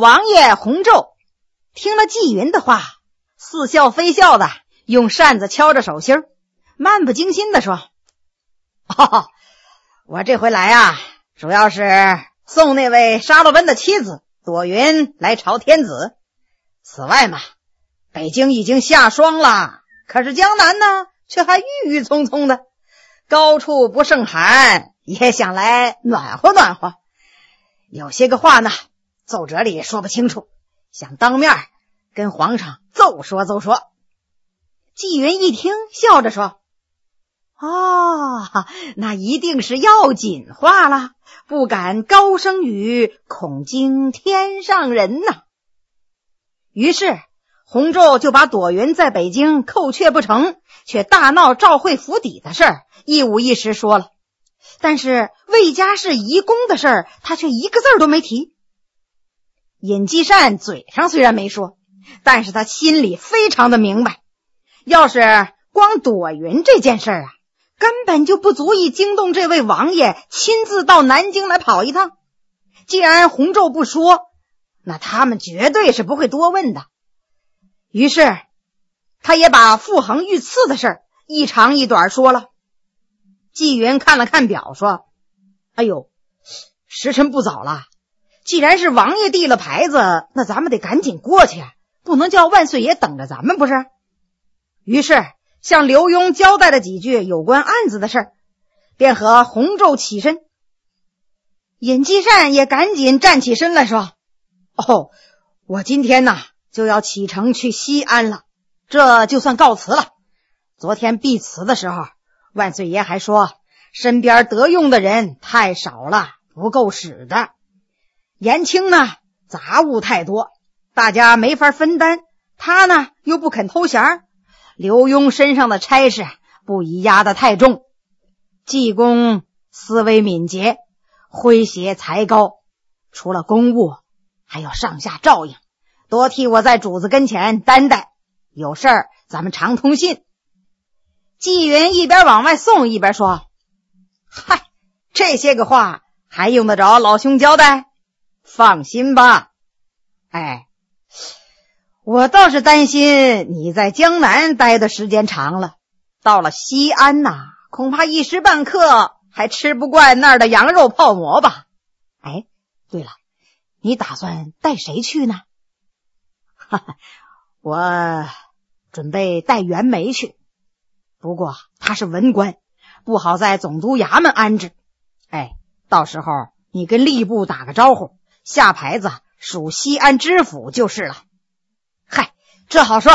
王爷洪胄听了纪云的话，似笑非笑的用扇子敲着手心，漫不经心的说：我这回来啊，主要是送那位沙罗奔的妻子朵云来朝天子。此外嘛，北京已经下霜了，可是江南呢却还郁郁葱葱的，高处不胜寒，也想来暖和暖和。有些个话呢奏折里说不清楚，想当面跟皇上奏说奏说。纪云一听笑着说：那一定是要紧话了，不敢高声语，恐惊天上人呐。于是洪胄就把朵云在北京扣却不成，却大闹赵惠府邸的事儿一五一十说了，但是魏家氏移宫的事儿他却一个字都没提。尹继善嘴上虽然没说，但是他心里非常的明白，要是光朵云这件事儿根本就不足以惊动这位王爷亲自到南京来跑一趟。既然洪胄不说，那他们绝对是不会多问的。于是他也把傅恒遇刺的事一长一短说了。纪云看了看表说：时辰不早了，既然是王爷递了牌子，那咱们得赶紧过去，不能叫万岁爷等着咱们不是。于是向刘墉交代了几句有关案子的事，便和洪胄起身。尹继善也赶紧站起身来说：我今天就要启程去西安了，这就算告辞了。昨天避辞的时候，万岁爷还说身边得用的人太少了，不够使的。延庆呢杂物太多，大家没法分担，他呢又不肯偷闲，刘墉身上的差事不宜压得太重。济公思维敏捷，诙谐才高，除了公务还要上下照应，多替我在主子跟前担待，有事儿咱们常通信。纪云一边往外送一边说：这些个话还用得着老兄交代？放心吧。我倒是担心你在江南待的时间长了，到了西安恐怕一时半刻还吃不惯那儿的羊肉泡馍吧。对了，你打算带谁去呢？我准备带袁枚去，不过他是文官，不好在总督衙门安置。到时候你跟吏部打个招呼，下牌子属西安知府就是了。这好说。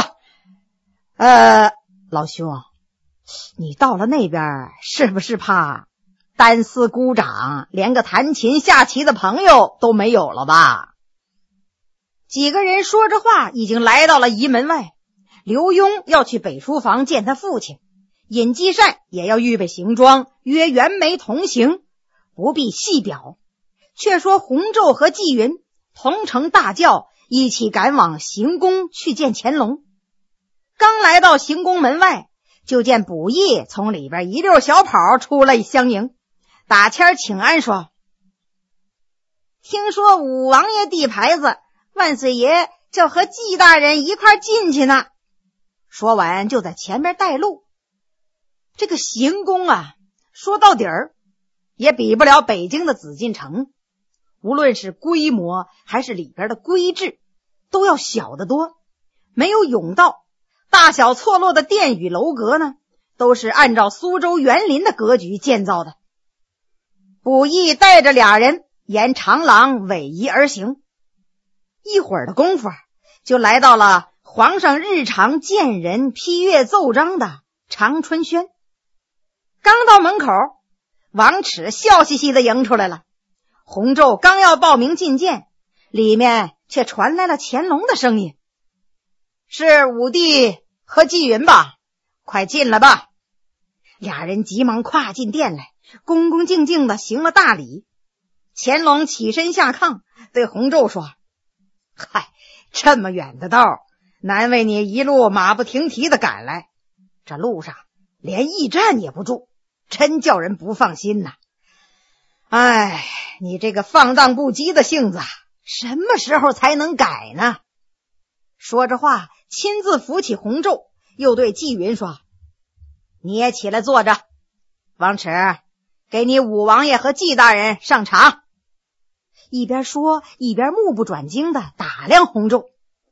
老兄，你到了那边是不是怕单司孤掌，连个弹琴下棋的朋友都没有了吧？几个人说着话已经来到了仪门外，刘墉要去北书房见他父亲，尹继善也要预备行装，约袁枚同行，不必细表。却说洪胄和纪云同乘大轿一起赶往行宫去见乾隆。刚来到行宫门外，就见卜义从里边一溜小跑出来相迎，打签请安说：听说武王爷递牌子，万岁爷叫和纪大人一块进去呢。说完就在前面带路。这个行宫说到底儿也比不了北京的紫禁城，无论是规模还是里边的规制都要小得多，没有甬道，大小错落的殿宇楼阁呢都是按照苏州园林的格局建造的。卜义带着俩人沿长廊逶迤而行，一会儿的功夫就来到了皇上日常见人批阅奏章的长春轩。刚到门口，王尺笑嘻嘻地迎出来了。洪胄刚要报名觐见，里面却传来了乾隆的声音：是武帝和纪云吧？快进来吧。俩人急忙跨进殿来，恭恭敬敬地行了大礼。乾隆起身下炕，对洪胄说：这么远的道，难为你一路马不停蹄地赶来，这路上连驿站也不住，真叫人不放心呐。你这个放荡不羁的性子什么时候才能改呢？说着话，亲自扶起洪胄，又对纪云说：你也起来坐着，王迟，给你武王爷和纪大人上茶。一边说一边目不转睛地打量洪胄。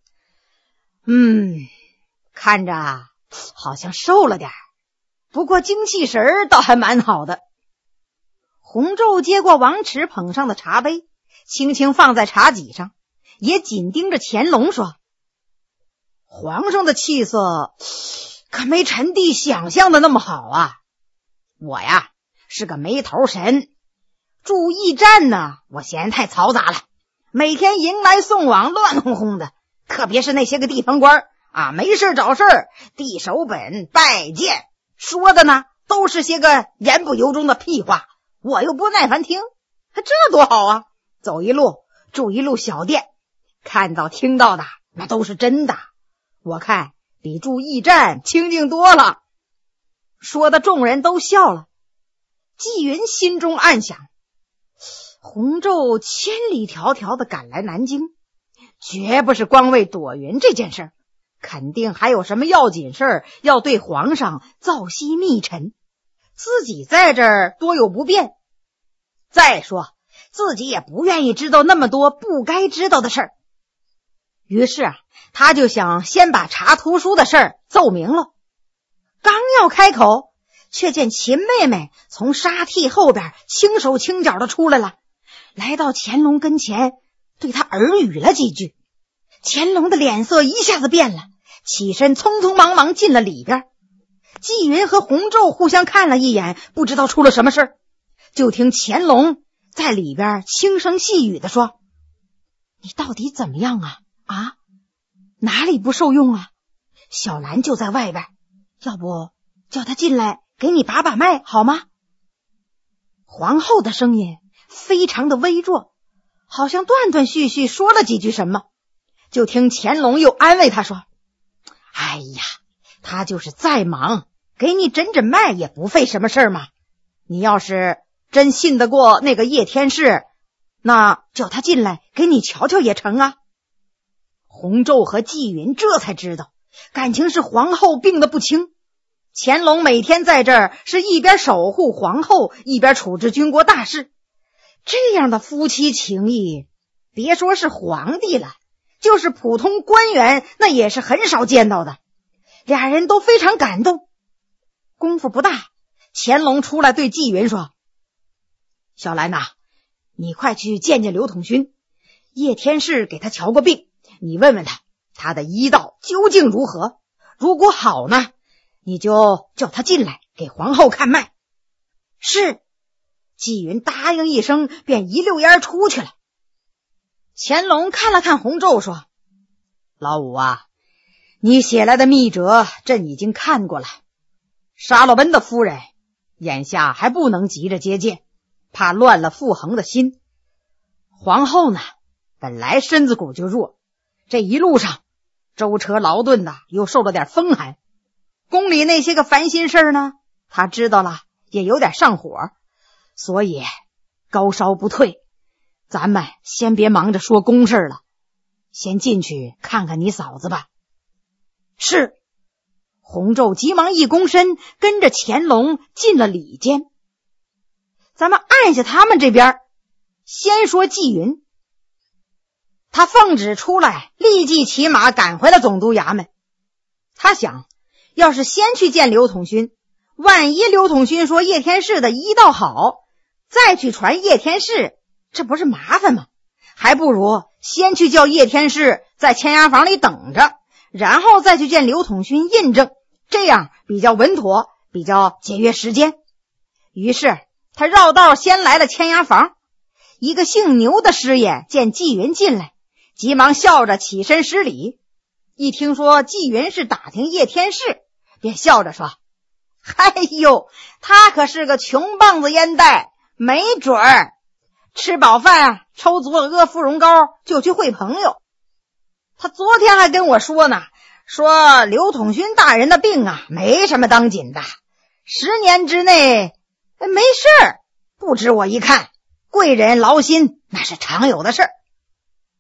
看着好像瘦了点，不过精气神倒还蛮好的。洪胄接过王迟捧上的茶杯，轻轻放在茶几上，也紧盯着乾隆说：皇上的气色可没臣弟想象的那么好啊。我呀是个没头神，驻驿站呢我嫌太嘈杂了，每天迎来送往乱哄哄的，特别是那些个地方官啊，没事找事递手本拜见，说的呢都是些个言不由衷的屁话，我又不耐烦听，这多好啊！走一路住一路小店，看到听到的那都是真的，我看比住驿站清静多了。说的众人都笑了。纪云心中暗想，洪胄千里迢迢的赶来南京，绝不是光为躲云这件事，肯定还有什么要紧事要对皇上造息密陈，自己在这儿多有不便。再说自己也不愿意知道那么多不该知道的事儿。于是他就想先把查图书的事儿奏明了。刚要开口，却见秦妹妹从沙屉后边轻手轻脚的出来了，来到乾隆跟前，对他耳语了几句。乾隆的脸色一下子变了，起身匆匆忙忙进了里边。纪云和洪胄互相看了一眼，不知道出了什么事，就听乾隆在里边轻声细语的说：你到底怎么样啊？哪里不受用啊？小兰就在外边，要不叫她进来给你把把脉好吗？皇后的声音非常的微弱，好像断断续续说了几句什么，就听乾隆又安慰她说：哎呀，她就是再忙，给你诊诊脉也不费什么事嘛。你要是真信得过那个叶天士，那叫他进来给你瞧瞧也成啊。洪胄和纪云这才知道，感情是皇后病得不轻。乾隆每天在这儿是一边守护皇后，一边处置军国大事，这样的夫妻情谊，别说是皇帝了，就是普通官员那也是很少见到的。俩人都非常感动。功夫不大，乾隆出来对纪云说：小兰呐，你快去见见刘统勋，叶天士给他瞧过病，你问问他，他的医道究竟如何，如果好呢，你就叫他进来给皇后看脉。是。纪云答应一声，便一溜烟出去了。乾隆看了看洪胄说：老五啊，你写来的密折朕已经看过了，沙洛温的夫人眼下还不能急着接见，怕乱了傅恒的心。皇后呢，本来身子骨就弱，这一路上舟车劳顿的，又受了点风寒，宫里那些个烦心事呢，她知道了也有点上火，所以高烧不退。咱们先别忙着说公事了，先进去看看你嫂子吧。是。洪胄急忙一躬身，跟着乾隆进了里间。咱们按下他们这边，先说纪云。他奉旨出来，立即骑马赶回了总督衙门。他想，要是先去见刘统勋，万一刘统勋说叶天士的医道好，再去传叶天士，这不是麻烦吗？还不如先去叫叶天士在签押房里等着，然后再去见刘统勋印证，这样比较稳妥，比较节约时间。于是他绕道先来了签押房。一个姓牛的师爷见纪云进来，急忙笑着起身施礼。一听说纪云是打听叶天士，便笑着说：哎呦，他可是个穷棒子烟袋，没准儿吃饱饭抽足了阿芙蓉膏就去会朋友。他昨天还跟我说呢，说刘统勋大人的病啊没什么当紧的，10年之内没事儿。不知我一看，贵人劳心那是常有的事儿。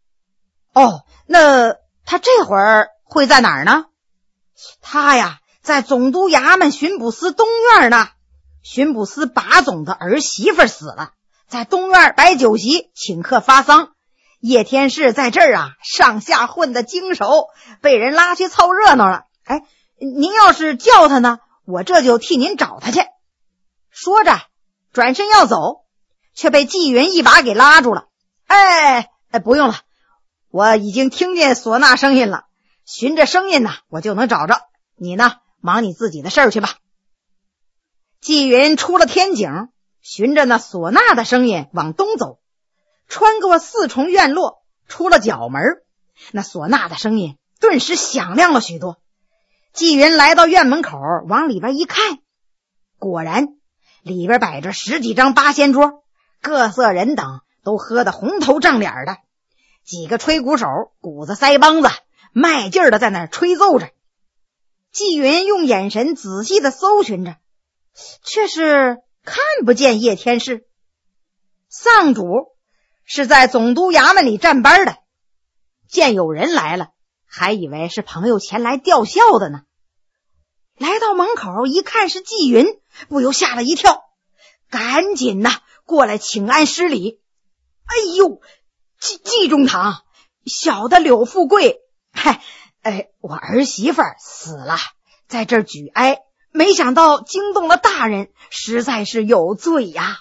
哦，那他这会儿会在哪儿呢？他呀，在总督衙门巡捕司东院呢。巡捕司把总的儿媳妇死了，在东院摆酒席请客发丧。叶天士在这儿啊，上下混得经手，被人拉去凑热闹了。哎，您要是叫他呢，我这就替您找他去。说着转身要走，却被纪云一把给拉住了。哎，不用了，我已经听见唢呐声音了，循着声音呢，我就能找着。你呢，忙你自己的事儿去吧。纪云出了天井，循着那唢呐的声音往东走，穿过4重院落，出了角门，那唢呐的声音顿时响亮了许多。纪云来到院门口，往里边一看，果然里边摆着10几张八仙桌，各色人等都喝得红头胀脸的，几个吹鼓手鼓子腮帮子卖劲儿的在那儿吹奏着。纪云用眼神仔细的搜寻着，却是看不见叶天士。丧主是在总督衙门里站班的，见有人来了，还以为是朋友前来吊孝的呢。来到门口一看是纪云，不由吓了一跳，赶紧过来请安施礼。哎呦，纪中堂，小的柳富贵，我儿媳妇死了，在这儿举哀，没想到惊动了大人，实在是有罪呀。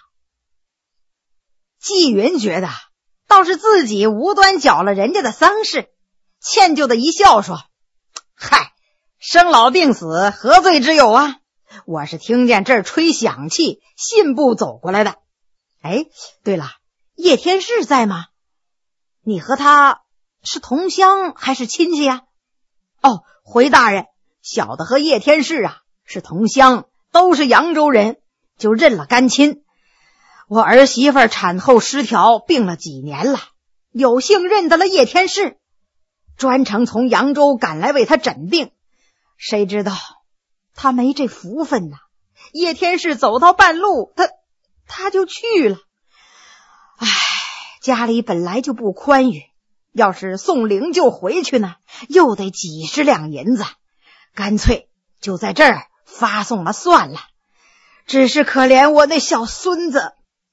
纪云觉得倒是自己无端搅了人家的丧事，歉疚的一笑说：嗨，生老病死何罪之有啊，我是听见这儿吹响器，信步走过来的。哎，对了，叶天士在吗？你和他是同乡还是亲戚呀？哦，回大人，小的和叶天士啊是同乡，都是扬州人，就认了干亲。我儿媳妇产后失调，病了几年了，有幸认得了叶天士，专程从扬州赶来为他诊病。谁知道他没这福分呐，叶天士走到半路，他就去了。唉，家里本来就不宽裕，要是送灵柩回去呢，又得几十两银子，干脆就在这儿发送了算了。只是可怜我那小孙子。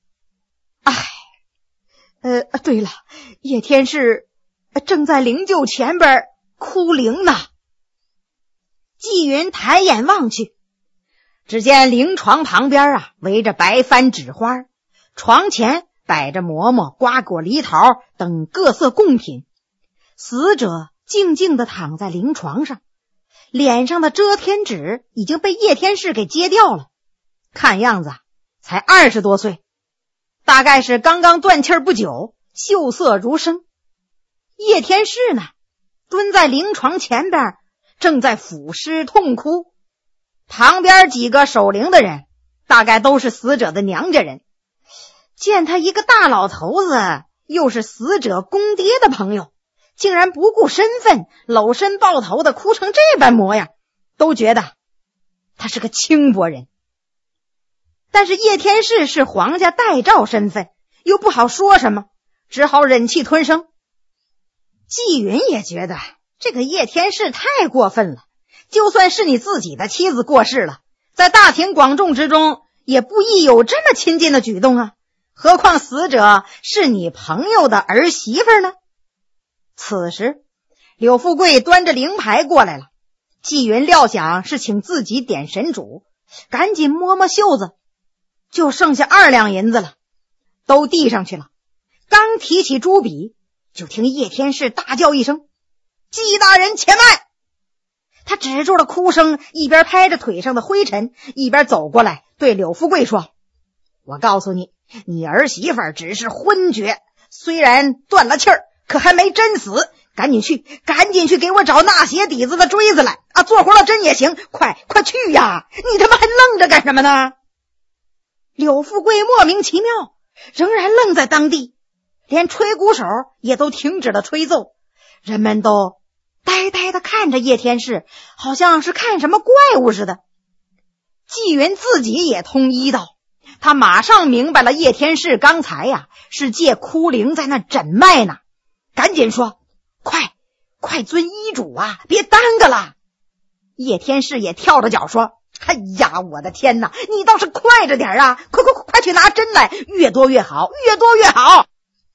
对了，叶天士正在灵柩前边哭灵呢。纪云抬眼望去，只见灵床旁边围着白帆纸花，床前摆着馍馍、瓜果、梨桃等各色贡品。死者静静地躺在灵床上，脸上的遮天纸已经被叶天士给揭掉了，看样子才20多岁，大概是刚刚断气不久，秀色如生。叶天士呢，蹲在灵床前边，正在抚尸痛哭。旁边几个守灵的人大概都是死者的娘家人，见他一个大老头子，又是死者公爹的朋友，竟然不顾身份，搂身抱头的哭成这般模样，都觉得他是个轻薄人。但是叶天士是皇家代诏身份，又不好说什么，只好忍气吞声。纪云也觉得这个叶天士太过分了，就算是你自己的妻子过世了，在大庭广众之中也不宜有这么亲近的举动啊，何况死者是你朋友的儿媳妇呢。此时柳富贵端着灵牌过来了，纪云料想是请自己点神主，赶紧摸摸袖子，就剩下2两银子了，都递上去了。刚提起朱笔，就听叶天士大叫一声：纪大人且慢！他止住了哭声，一边拍着腿上的灰尘，一边走过来对柳富贵说：我告诉你，你儿媳妇只是昏厥，虽然断了气儿，可还没真死，赶紧去给我找纳鞋底子的锥子来啊！做活了针也行，快去呀！你他妈还愣着干什么呢？柳富贵莫名其妙，仍然愣在当地，连吹鼓手也都停止了吹奏，人们都呆呆地看着叶天士，好像是看什么怪物似的。纪云自己也通医道，他马上明白了叶天士刚才是借哭灵在那诊脉呢，赶紧说： 快遵医嘱啊，别耽搁了。叶天士也跳着脚说，哎呀，我的天哪，你倒是快着点啊，快去拿针来，越多越好，越多越好。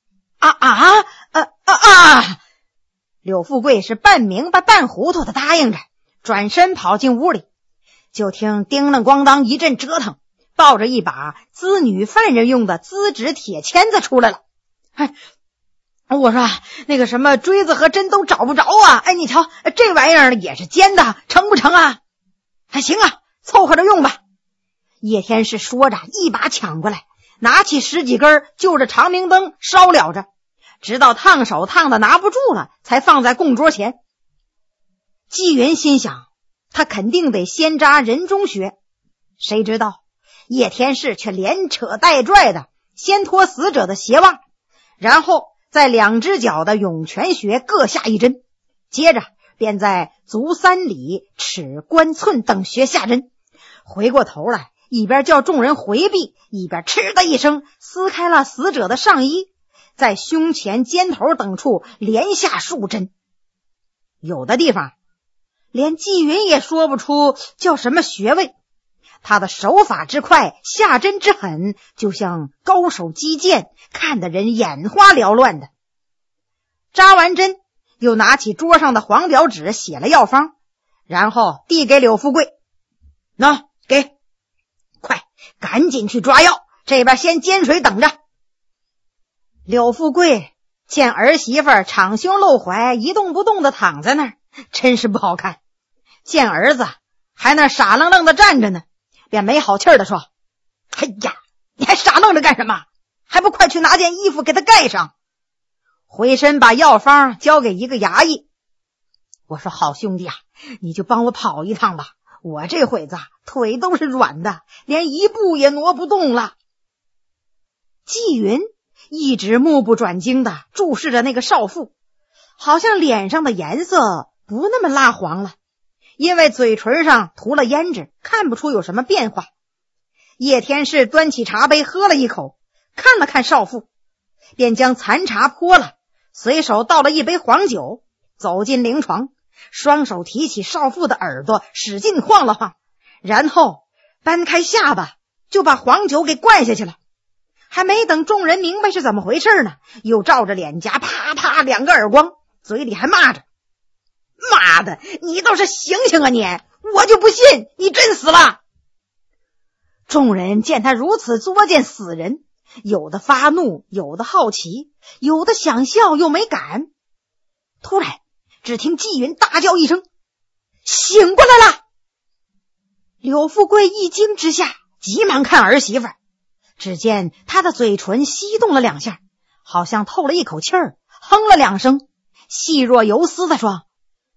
柳富贵是半明白半糊涂的答应着，转身跑进屋里，就听叮啷咣当一阵折腾，抱着一把资女犯人用的资质铁签子出来了。我说那个什么锥子和针都找不着啊，你瞧这玩意儿也是尖的，成不成啊？还行啊，凑合着用吧。叶天士说着一把抢过来，拿起10几根就着长明灯烧燎着，直到烫手烫的拿不住了，才放在供桌前。纪云心想，他肯定得先扎人中穴，谁知道叶天士却连扯带拽的先脱死者的鞋袜，然后在2只脚的涌泉穴各下一针，接着便在足3里、尺、关、寸等穴下针，回过头来一边叫众人回避，一边嗤的一声撕开了死者的上衣，在胸前、肩头等处连下数针。有的地方连纪云也说不出叫什么穴位，他的手法之快，下针之狠，就像高手击剑，看得人眼花缭乱的。扎完针，又拿起桌上的黄表纸写了药方，然后递给柳富贵，给，快赶紧去抓药，这边先煎水等着。柳富贵见儿媳妇敞胸露怀，一动不动的躺在那儿，真是不好看。见儿子还那傻愣愣的站着呢，便没好气的说，哎呀，你还傻愣着干什么？还不快去拿件衣服给他盖上。回身把药方交给一个衙役，我说好兄弟啊，你就帮我跑一趟吧，我这会子腿都是软的，连一步也挪不动了。纪云一直目不转睛的注视着那个少妇，好像脸上的颜色不那么蜡黄了，因为嘴唇上涂了胭脂，看不出有什么变化。叶天士端起茶杯喝了一口，看了看少妇，便将残茶泼了，随手倒了一杯黄酒，走进灵床，双手提起少妇的耳朵使劲晃了晃，然后搬开下巴就把黄酒给灌下去了。还没等众人明白是怎么回事呢，又照着脸颊啪啪2个耳光，嘴里还骂着，妈的，你倒是醒醒啊你，我就不信你真死了。众人见他如此作践死人，有的发怒，有的好奇，有的想笑又没敢。突然只听纪云大叫一声，醒过来了。柳富贵一惊之下急忙看儿媳妇，只见她的嘴唇翕动了2下，好像透了一口气儿，哼了2声，细若游丝地说，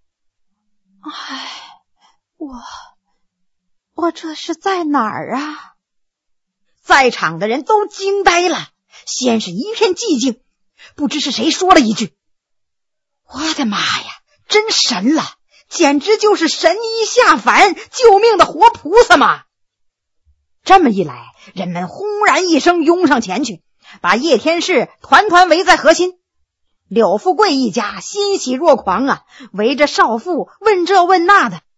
我这是在哪儿啊？在场的人都惊呆了，先是一片寂静，不知是谁说了一句，我的妈呀，真神了，简直就是神医下凡，救命的活菩萨嘛。这么一来，人们轰然一声拥上前去，把叶天士团团围在核心。柳富贵一家欣喜若狂啊，围着少妇问这问那的。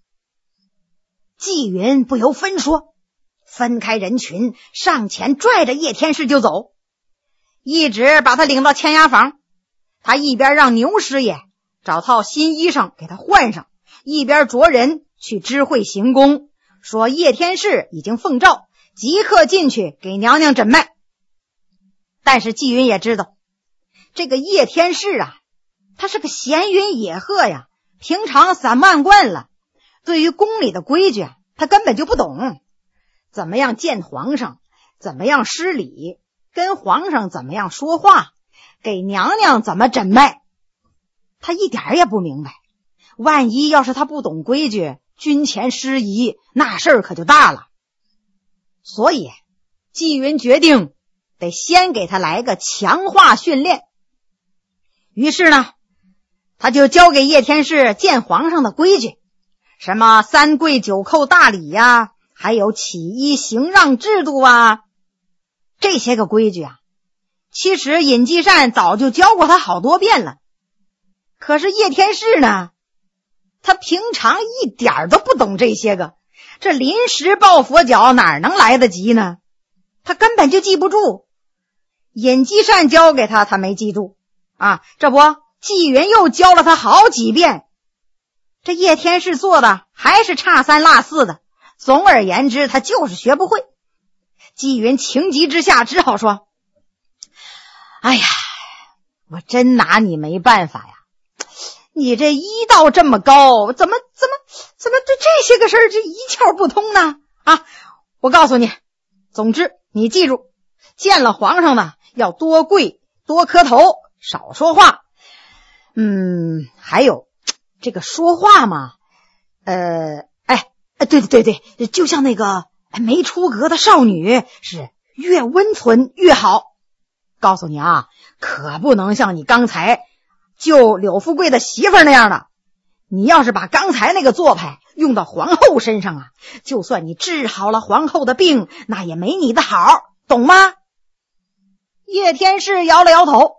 纪云不由分说，分开人群，上前拽着叶天士就走，一直把他领到签押房。他一边让牛师爷找套新衣裳给他换上，一边着人去知会行宫，说叶天士已经奉诏，即刻进去给娘娘诊脉。但是纪云也知道，这个叶天士啊，他是个闲云野鹤呀，平常散漫惯了，对于宫里的规矩他根本就不懂，怎么样见皇上，怎么样施礼，跟皇上怎么样说话，给娘娘怎么诊脉，他一点也不明白。万一要是他不懂规矩，军前失仪，那事儿可就大了。所以纪云决定得先给他来个强化训练。于是呢，他就教给叶天士见皇上的规矩，什么3跪9叩大礼呀，还有起依行让制度啊，这些个规矩啊，其实尹继善早就教过他好多遍了。 可是叶天士呢，他平常一点都不懂这些个，这临时抱佛脚哪能来得及呢？他根本就记不住。尹继善教给他，他没记住啊，这不纪云又教了他好几遍，这叶天士做的还是差三落四的，总而言之他就是学不会。纪云情急之下只好说，哎呀，我真拿你没办法呀，你这医道这么高，怎么这些个事儿这一窍不通呢？啊，我告诉你，总之你记住，见了皇上呢要多跪多磕头，少说话。还有这个说话嘛，对，就像那个没出阁的少女，是越温存越好。告诉你啊，可不能像你刚才救柳富贵的媳妇儿那样的。你要是把刚才那个做派用到皇后身上啊，就算你治好了皇后的病，那也没你的好，懂吗？叶天士摇了摇头，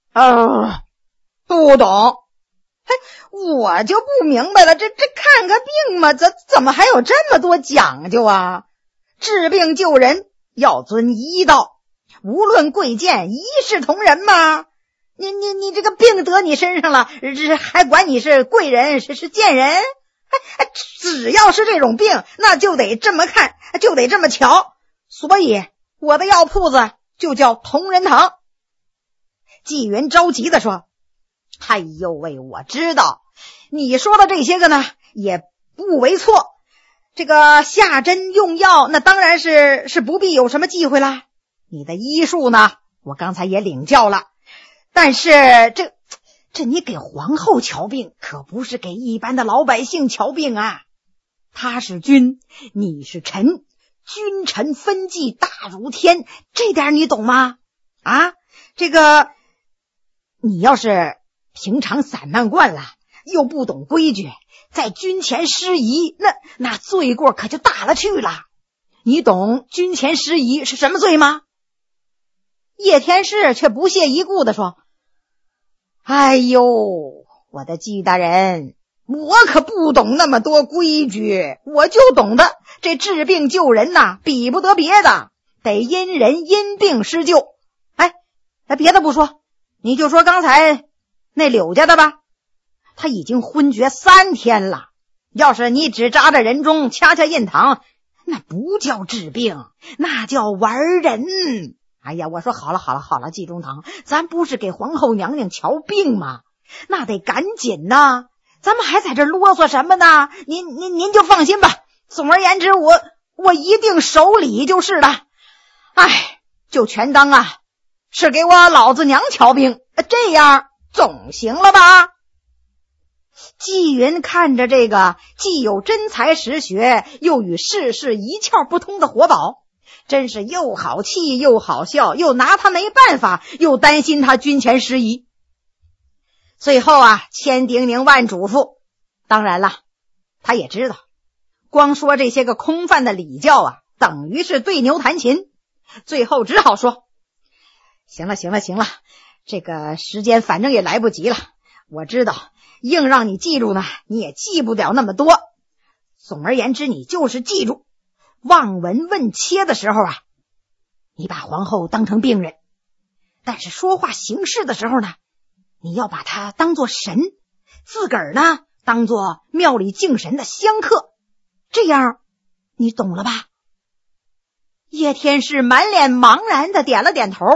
不懂。我就不明白了，这看个病嘛，怎么还有这么多讲究啊？治病救人要遵医道，无论贵贱，一视同仁嘛。你这个病得你身上了，这还管你是贵人是贱人？只要是这种病，那就得这么看，就得这么瞧。所以我的药铺子就叫同仁堂。纪云着急地说，哎呦喂，我知道你说的这些个呢也不为错，这个下针用药那当然是不必有什么忌讳啦。你的医术呢我刚才也领教了，但是这你给皇后瞧病，可不是给一般的老百姓瞧病啊。他是君，你是臣，君臣分际大如天，这点你懂吗？啊，这个你要是平常散漫惯了，又不懂规矩，在军前失仪，那罪过可就大了去了。你懂军前失仪是什么罪吗？叶天士却不屑一顾地说，哎呦，我的纪大人，我可不懂那么多规矩，我就懂得这治病救人呐，比不得别的，得因人因病施救。别的不说，你就说刚才那柳家的吧，他已经昏厥3天了，要是你只扎着人中掐印堂，那不叫治病，那叫玩人。哎呀，我说好了，纪中堂，咱不是给皇后娘娘瞧病吗？那得赶紧呐，咱们还在这啰嗦什么呢？您就放心吧，总而言之我一定守礼就是了。就全当啊是给我老子娘瞧病，这样总行了吧？纪云看着这个既有真才实学，又与世事一窍不通的活宝，真是又好气又好笑，又拿他没办法，又担心他军前失仪。最后啊，千叮咛万嘱咐，当然了，他也知道光说这些个空泛的礼教啊，等于是对牛弹琴。最后只好说，行了，这个时间反正也来不及了，我知道硬让你记住呢，你也记不了那么多。总而言之，你就是记住，望闻问切的时候啊，你把皇后当成病人，但是说话行事的时候呢，你要把她当作神，自个儿呢当作庙里敬神的香客，这样你懂了吧？叶天士满脸茫然的点了点头，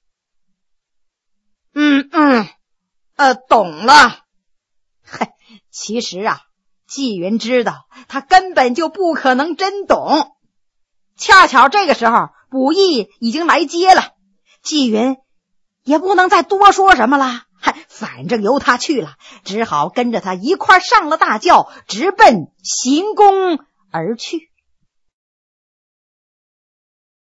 懂了。其实啊，纪云知道他根本就不可能真懂。恰巧这个时候卜义已经来接了，纪云也不能再多说什么了，反正由他去了，只好跟着他一块上了大轿，直奔行宫而去。